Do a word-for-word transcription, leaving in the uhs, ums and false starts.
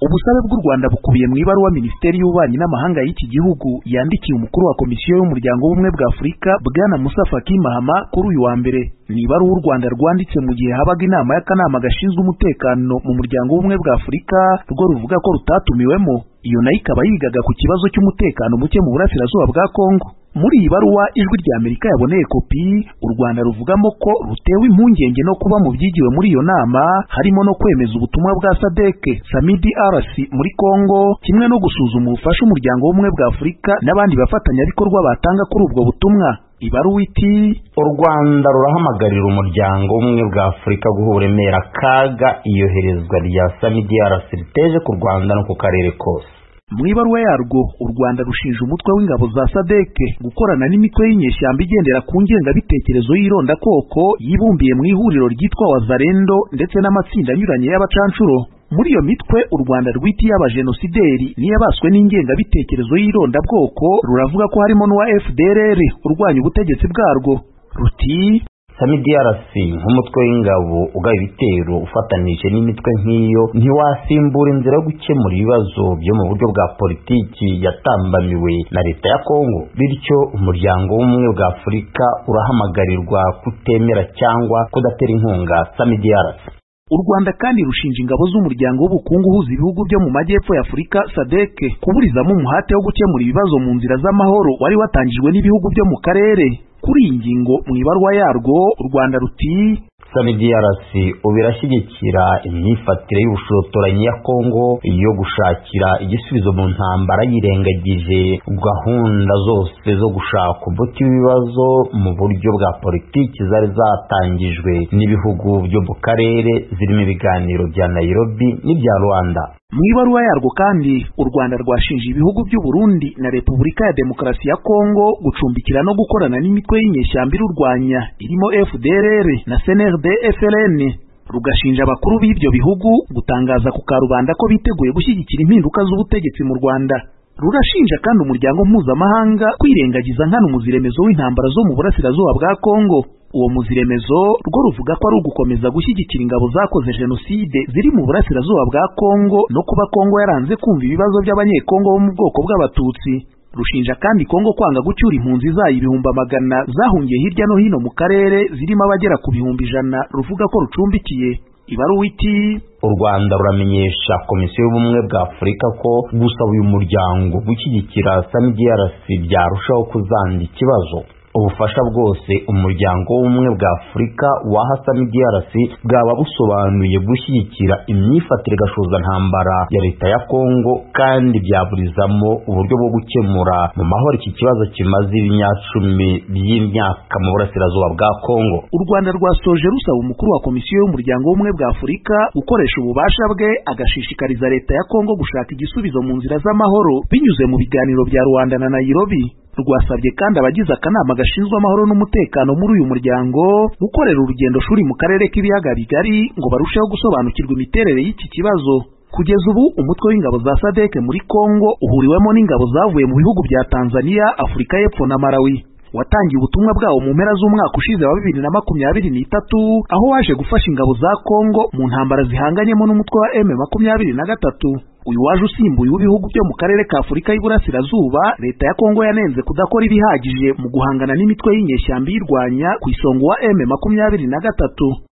Ubusabe bw'u Rwanda bukubiye mu ibaruwa Minisiteri y'Ububanyi n'Amahanga y'iki gihugu yandikiye umukuru wa Komisiyo y'Umuryango w'Ubumwe bwa Afurika Bwana Musa Faki Mahama kuri uyu wa mbere. Ni ibaruwa u Rwanda rwanditse mu gihe habaga inama y'akanama gashinzwe umutekano mu Muryango w'Ubumwe bwa Afurika rwo ruvuga ko rutatumiwemo. Iyo nayo ikaba yigaga ku kibazo cy'umutekano muke mu burasirazuba bwa Kongo. Muri iyi baruwa ijwi rya Amerika yaboneye kopi, u Rwanda ruvugamo ko rutewe impungenge no kuba mu byigiwe muri iyo nama harimo no kwemeza ubutumwa bwa S A D C Summit D R C muri Kongo, kimwe no gusuzuma ubufasha umuryango w'ubumwe bwa Afurika n'abandi bafatanyabikorwa batanga kuri ubwo butumwa. Ibaruwa iti: u Rwanda rurahamagarira umuryango w'ubumwe bwa Afurika guha uburemere akaga iyoherezwa rya Summit D R C riteje ku Rwanda no ku karere kose. Mu ibaruwa yarwo, u Rwanda rushinja umutwe w'ingabo za S A D C gukorana n'imitwe y'inyeshyamba igendera ku ngengabitekerezo y'irondakoko yibumbiye mu ihuriro ryitwa Wazalendo ndetse n'amatsinda anyuranye y'abacancuro. Muri iyo mitwe u Rwanda rwitiye abajenosideri n'iyabaswe n'ingengabitekerezo y'irondabwoko ruravuga ko harimo n'uwa F D L R urwanya ubutegetsi bwarwo. Ruti: Summit D R C nk'umutwe w'ingabo ugaba ibitero ufatanije n'imitwe nk'iyo ntiwasimbura inzira yo gukemura ibibazo byo mu buryo bwa politiki yatambamiwe na leta ya Kongo. Bityo umuryango w'ubumwe bwa Afurika urahamagarirwa kutemera cyangwa kudatera inkunga Summit D R C. U Rwanda kandi rushinja ingabo z'umuryango w'ubukungu uhuza ibihugu byo mu majyepfo ya Afurika S A D C kuburizamo umuhate wo gukemura ibibazo mu nzira z'amahoro wari watangijwe n'ibihugu byo mu karere. Kuri iyi ngingo mu ibaruwa yarwo, u Rwanda ruti: Summit D R C ubirashyigikira imyifatire y'ubushotoranyi ya Kongo yo gushakira igisubizo mu ntambara yirengagije gahunda zose zo gushaka umuti w'ibibazo mu buryo bwa politiki zari zatangijwe n'ibihugu byo mu karere zirimo ibiganiro bya Nairobi n'ibya Rwanda. Mu ibaruwa yarwo kandi, u Rwanda rwashinje ibihugu by'u Burundi na Repubulika ya Demokarasi ya Kongo gucumbikira no gukorana n'imitwe y'inyeshyamba irurwanya irimo F D L R na C N R D F L N. Rugashinja abakuru b'ibyo bihugu gutangaza ku karubanda ko biteguye gushyigikira impinduka z'ubutegetsi mu Rwanda. Rurashinja kandi umuryango mpuzamahanga kwirengagiza nkana umuziremezo w'intambara zo mu burasirazuba bwa Kongo. Uwo muziremezo rwo ruvuga ko ari ugukomeza gushyigikira ingabo zakoze jenoside ziri mu burasirazuba bwa Kongo no kuba Kongo yaranze kumva ibibazo by'abanyekongo bo mu bwoko bw'abatutsi. Rushinja kandi Kongo kwanga gucyura impunzi zayo ibihumbi magana zahungiye hirya no hino mu karere zirimo abagera ku bihumbi ijana ruvuga ko rucumbikiye. Ibaruwa iti: u Rwanda ruramenyesha Komisiyo y'Ubumwe bwa Afurika ko gusaba uyu muryango gushyigikira Summit D R C byarushaho kuzanda ikibazo. Ubufasha bwose umuryango w'ubumwe bwa Afurika waha Summit D R C bwaba busobanuye gushyigikira imyifatire gashoza ntambara ya leta ya Kongo kandi byaburizamo uburyo bwo gukemura mu mahoro iki kibazo kimaze ibinyacumi by'imyaka mu burasirazuba bwa Kongo. U Rwanda rwasoje rusaba umukuru wa Komisiyo y'Umuryango w'Ubumwe bwa Afurika gukoresha ububasha bwe agashishikariza leta ya Kongo gushaka igisubizo mu nzira z'amahoro binyuze mu biganiro bya Rwanda na Nairobi. Rwasabye kandi abagize akanama gashinzwe amahoro n'umutekano muri uyu muryango gukorera urugendo shuri mu karere k'ibiyaga bigari ngo barusheho gusobanukirwa imiterere y'iki kibazo. Kugeza ubu umutwe w'ingabo za S A D C muri Kongo uhuriwemo n'ingabo zavuye mu bihugu bya Tanzania, Afurika y'Epfo na Malawi. Watangiye ubutumwa bwawo mu mpera z'umwaka ushize wa bibiri na makumyabiri n'itatu aho waje gufasha ingabo za Kongo mu ntambara zihanganyemo n'umutwe wa M makumyabiri na gatatu. Uyu waje usimbuye w'ibihugu byo mu karere ka Afurika y'Iburasirazuba leta ya Kongo yanenze kudakora ibihagije mu guhangana n'imitwe y'inyeshyamba yirwanya ku isonga wa M makumyabiri na gatatu.